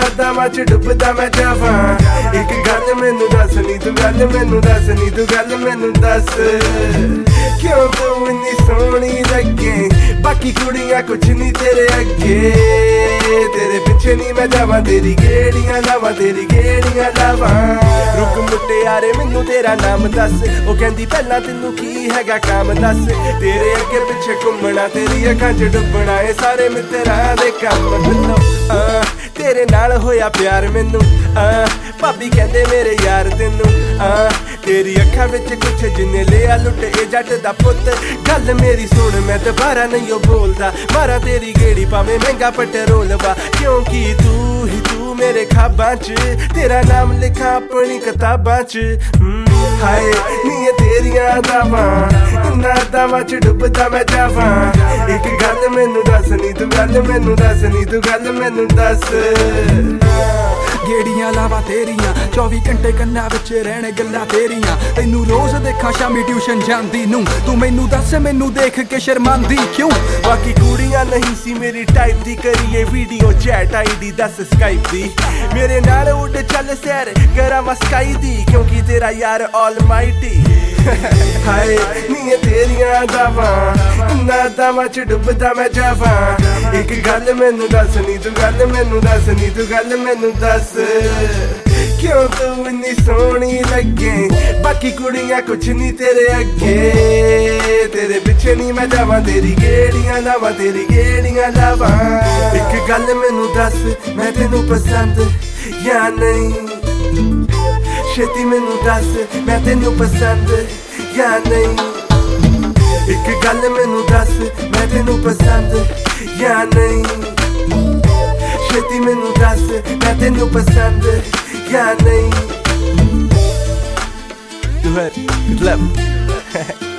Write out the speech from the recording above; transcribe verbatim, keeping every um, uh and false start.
ਨਾਦਾਂ ਚ ਡੁੱਬਦਾ ਮੈਂ ਜਾਵਾਂ। ਇੱਕ ਗੱਲ ਮੈਨੂੰ ਦੱਸ ਨੀ ਤੂੰ ਗੱਲ ਮੈਨੂੰ ਦੱਸ ਨੀ ਤੂੰ ਗੱਲ ਮੈਨੂੰ ਦੱਸ ਕਿਉਂ ਤੂੰ ਇੰਨੀ ਸੋਹਣੀ ਲੱਗੇ ਬਾਕੀ ਕੁੜੀਆਂ ਕੁਛ ਨੀ ਤੇਰੇ ਅੱਗੇ। ਤੇਰੇ ਪਿੱਛੇ ਨੀ ਮੈਂ ਜਾਵਾਂ ਤੇਰੀ ਗੇੜੀਆਂ ਲਾਵਾਂ ਤੇਰੀ ਗੇੜੀਆਂ ਲਾਵਾਂ। ਰੁਕ ਮੁਟਿਆਰੇ ਮੈਨੂੰ ਤੇਰਾ ਨਾਮ ਦੱਸ ਉਹ ਕਹਿੰਦੀ ਪਹਿਲਾਂ ਤੈਨੂੰ ਕੀ ਹੈਗਾ ਕੰਮ ਦੱਸ। ਤੇਰੇ ਅੱਗੇ ਪਿੱਛੇ ਘੁੰਮਣਾ ਤੇਰੀ ਅੱਖਾਂ ਚ ਡੁੱਬਣਾ ਇਹ ਸਾਰੇ ਮਿੱਤਰਾਂ ਦੇ ਕੰਮ ਮੈਨੂੰ। ਆ ਤੇਰੇ ਨਾਲ ਹੋਇਆ ਪਿਆਰ ਮੈਨੂੰ ਆ ਭਾਬੀ ਕਹਿੰਦੇ ਮੇਰੇ ਯਾਰ ਤੈਨੂੰ ਆ ਤੇਰੀ ਅੱਖਾਂ ਵਿੱਚ ਕੁਛ ਜਿੰਨੇ ਲਿਆ ਲੁੱਟ ਇਹ ਜੱਟ ਦਾ ਪੁੱਤ। ਗੱਲ ਮੇਰੀ ਸੁਣ ਮੈਂ ਦੁਬਾਰਾ ਨਹੀਂ ਉਹ ਬੋਲਦਾ ਮਾਰਾ ਤੇਰੀ ਗੇੜੀ ਭਾਵੇਂ ਮਹਿੰਗਾ ਪੈਟਰੋਲ ਵਾ ਕਿਉਂਕਿ ਤੂੰ ਹੀ ਤੂੰ ਮੇਰੇ ਖਾਬਾਂ ਚ ਤੇਰਾ ਨਾਮ ਲਿਖਾ ਆਪਣੀ ਕਿਤਾਬਾਂ ਚ। ਹਾਏ ਨੀ ਤੇਰੀਆਂ ਦਾਵਾਂ ਨਾਦਾਂ ਚ ਡੁੱਬਦਾ ਮੈਂ ਜਾਵਾਂ। ਇੱਕ ਗੱਲ ਮੈਨੂੰ ਦੱਸ ਨੀ ਤੂੰ ਗੱਲ ਮੈਨੂੰ ਦੱਸ ਨੀ ਤੂੰ ਗੱਲ ਮੈਨੂੰ ਦੱਸ। ਗੇੜੀਆਂ ਲਾਵਾ ਤੇਰੀਆਂ ਚੌਵੀ ਘੰਟੇ ਕੰਨਾਂ ਵਿੱਚ ਰਹਿਣ ਗੱਲਾਂ ਤੇਰੀਆਂ। ਤੈਨੂੰ ਰੋਜ਼ ਦੇਖਾਂ ਸ਼ਾਮੀ ਟਿਊਸ਼ਨ ਜਾਂਦੀ ਨੂੰ ਤੂੰ ਮੈਨੂੰ ਦੱਸ ਮੈਨੂੰ ਦੇਖ ਕੇ ਸ਼ਰਮਾਂਦੀ ਕਿਉਂ। ਬਾਕੀ ਕੁੜੀਆਂ ਨਹੀਂ ਸੀ ਮੇਰੀ ਟਾਈਪ ਦੀ ਕਰੀਏ ਵੀਡੀਓ ਚੈਟ ਆਈਡੀ ਦੱਸ ਸਕਾਈਪ ਦੀ ਮੇਰੇ ਨਾਲ ਉੱਡ ਚੱਲ ਸੈਰ ਕਰਾਂ ਮਸਕਾਈ ਦੀ ਕਿਉਂਕਿ ਤੇਰਾ ਯਾਰ ਆਲਮਾਈਟੀ। ਹਾਏ ਨੀ ਤੇਰੀਆਂ ਦਾਵਾਂ ਨਾਦਾਂ ਚ ਡੁੱਬਦਾ ਮੈਂ ਜਾਵਾਂ। ਇੱਕ ਗੱਲ ਮੈਨੂੰ ਦੱਸ ਨੀ ਤੂੰ ਗੱਲ ਮੈਨੂੰ ਦੱਸ ਨੀ ਤੂੰ ਗੱਲ ਮੈਨੂੰ ਦੱਸ ਕਿਉਂ ਤੂੰ ਇੰਨੀ ਸੋਹਣੀ ਲੱਗੇ ਬਾਕੀ ਕੁੜੀਆਂ ਕੁਛ ਨੀ ਤੇਰੇ ਅੱਗੇ। ਤੇਰੇ ਪਿੱਛੇ ਨੀ ਮੈਂ ਜਾਵਾਂ ਤੇਰੀ ਗੇੜੀਆਂ ਲਾਵਾਂ ਤੇਰੀ ਗੇੜੀਆਂ ਲਾਵਾਂ। ਇੱਕ ਗੱਲ ਮੈਨੂੰ ਦੱਸ ਮੈਂ ਤੈਨੂੰ ਪਸੰਦ ਜਾਂ ਨਹੀਂ ਛੇਤੀ ਮੈਨੂੰ ਦੱਸ ਮੈਂ ਤੈਨੂੰ ਪਸੰਦ ਜਾਂ ਨਹੀਂ। ਇੱਕ ਗੱਲ ਮੈਨੂੰ ਦੱਸ ਮੈਂ ਤੈਨੂੰ ਪਸੰਦ ਜਾਂ ਨਹੀਂ ਛੇਤੀ ਮੈਨੂੰ ਦੱਸ ਮੈਂ ਤੈਨੂੰ ਪਸੰਦ ਜਾਂ ਨਹੀਂ। Du hör, ett läpp